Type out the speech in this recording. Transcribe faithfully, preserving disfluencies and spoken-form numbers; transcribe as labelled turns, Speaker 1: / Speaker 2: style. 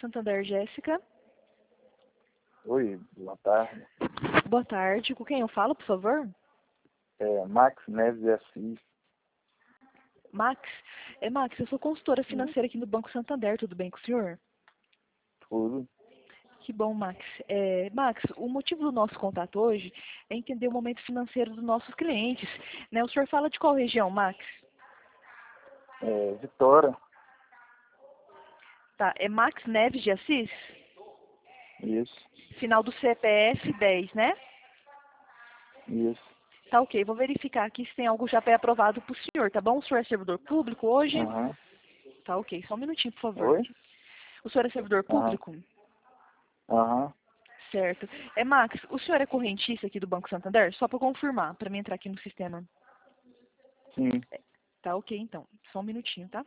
Speaker 1: Santander, Jéssica.
Speaker 2: Oi, boa tarde.
Speaker 1: Boa tarde. Com quem eu falo, por favor?
Speaker 2: É, Max Neves de Assis.
Speaker 1: Max? É, Max, eu sou consultora financeira aqui no Banco Santander. Tudo bem com o senhor?
Speaker 2: Tudo.
Speaker 1: Que bom, Max. É, Max, o motivo do nosso contato hoje é entender o momento financeiro dos nossos clientes. Né? O senhor fala de qual região, Max?
Speaker 2: É, Vitória.
Speaker 1: Tá, é Max Neves de Assis?
Speaker 2: Isso,
Speaker 1: Final do C P F dez, né?
Speaker 2: isso.
Speaker 1: Tá ok, vou verificar aqui se tem algo já pré-aprovado para o senhor, tá bom? O senhor é servidor público hoje?
Speaker 2: Aham.
Speaker 1: Tá ok, só um minutinho, por favor.
Speaker 2: Oi?
Speaker 1: O senhor é servidor
Speaker 2: Aham.
Speaker 1: público?
Speaker 2: Aham.
Speaker 1: Certo. É, Max, o senhor é correntista aqui do Banco Santander? Só para confirmar, para mim entrar aqui no sistema.
Speaker 2: Sim.
Speaker 1: Tá ok, então. Só um minutinho, tá?